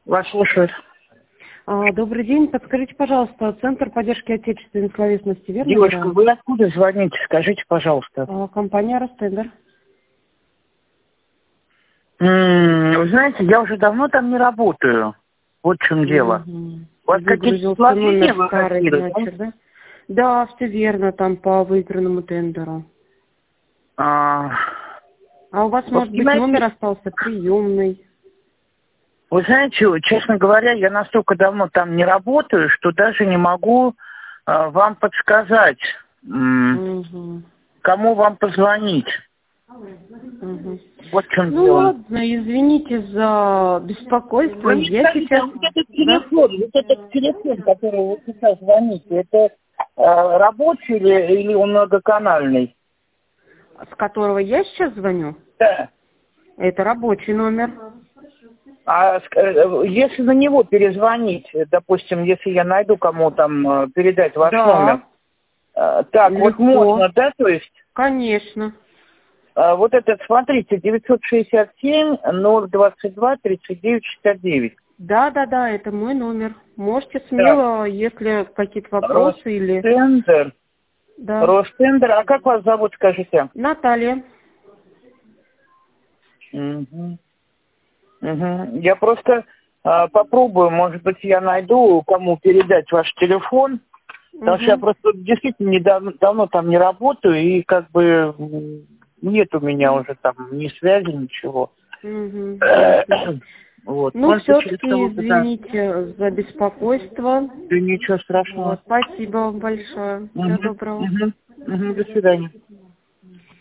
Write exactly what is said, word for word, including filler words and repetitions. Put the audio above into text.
Вас слушают. А, добрый день. Подскажите, пожалуйста, Центр поддержки отечественной словесности, верно? Девушка, да? вы откуда звоните? Скажите, пожалуйста. А, компания Ростендер. М, Вы знаете, я уже давно там не работаю. Вот в чем дело. Угу. У вас какие-то сложнения выходили, да? да? Да, все верно, там по выигранному тендеру. А, А у вас, вы может быть, понимаете, номер остался приемный? Вы знаете, честно говоря, я настолько давно там не работаю, что даже не могу а, вам подсказать, м, Угу. кому вам позвонить. Угу. Вот в чем Ну дело. ладно, извините за беспокойство. Вы мне Я скажите, а сейчас... вот этот Да? телефон, вот этот телефон, который вы сейчас звоните, это а, рабочий или, или он многоканальный? С которого я сейчас звоню? Да. Это рабочий номер. А ск- э, если на него перезвонить, э, допустим, если я найду кому там э, передать ваш Да. номер, э, так, вот Легко. можно, да, то есть, Конечно. э, вот этот, смотрите, девятьсот шестьдесят семь ноль двадцать два тридцать девять шестьдесят девять. Да, да, да, это мой номер. Можете Так, смело, если какие-то вопросы или... Ростендер. Да. Ростендер, а как вас зовут, скажите? Наталья. Мгм. Мгм. Я просто э, попробую, может быть, я найду, кому передать ваш телефон, потому что я Угу. просто действительно недавно давно там не работаю, и как бы м, нет у меня уже там ни связи, ничего. Угу. Ясно. Вот. Ну, Может быть, через все-таки кого-то, да. извините за беспокойство. Да ничего Вот. страшного. Спасибо вам большое. Всего Мгм. доброго. Мгм. Мгм. До свидания.